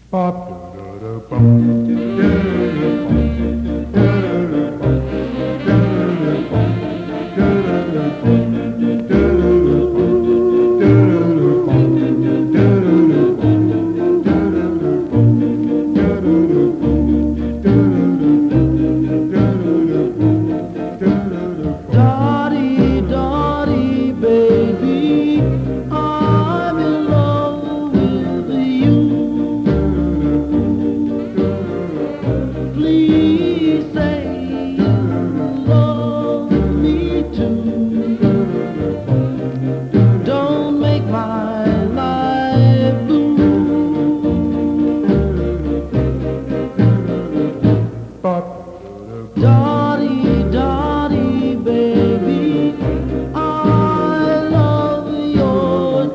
Dottie, Dottie, baby, I'm in love with you. Please say you love me too. Don't make my life blue. Dottie, Dottie, baby, I love your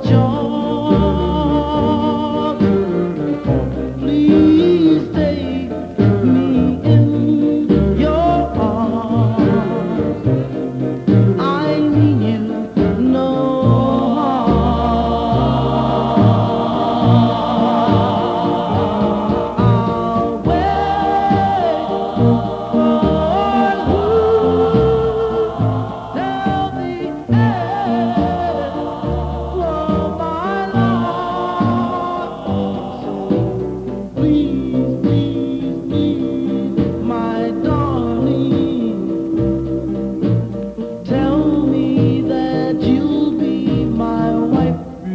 charm. Please take me in your arms. I mean you no harm. I'll wait for till the end of my life. So please, please, please, my darling, tell me that you'll be my wife.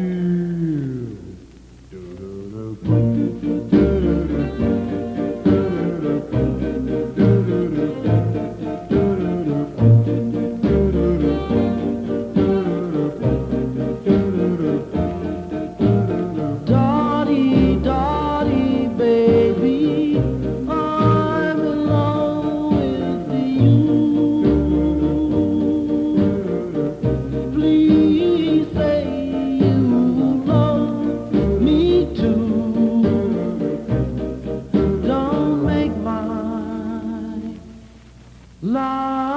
Dottie, Dottie, baby, I'm in love with you. Please say you love me too. Don't make my life